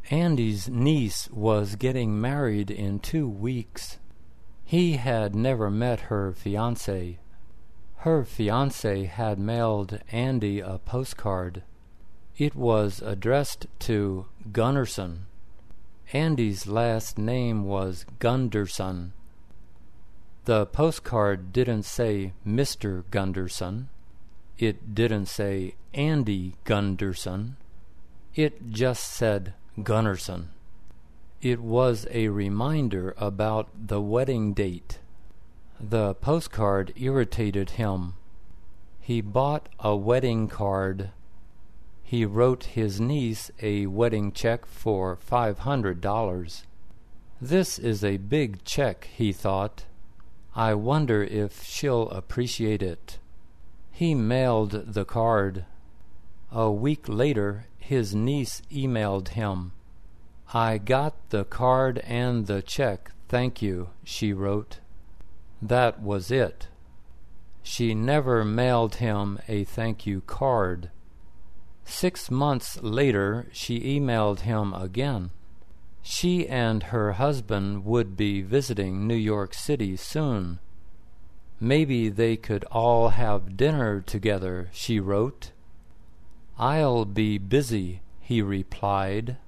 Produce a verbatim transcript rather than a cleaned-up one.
Andy's niece was getting married in two weeks. He had never met her fiancé. Her fiancé had mailed Andy a postcard. It was addressed to Gunderson. Andy's last name was Gunderson. The postcard didn't say Mister Gunderson. It didn't say Andy Gunderson. It just said Gunderson. It was a reminder about the wedding date. The postcard irritated him. He bought a wedding card. He wrote his niece a wedding check for five hundred dollars. This is a big check, he thought. I wonder if she'll appreciate it. He mailed the card. A week later, his niece emailed him. I got the card and the check, thank you, she wrote. That was it. She never mailed him a thank you card. Six months later, she emailed him again. She and her husband would be visiting New York City soon. Maybe they could all have dinner together, she wrote. I'll be busy, he replied.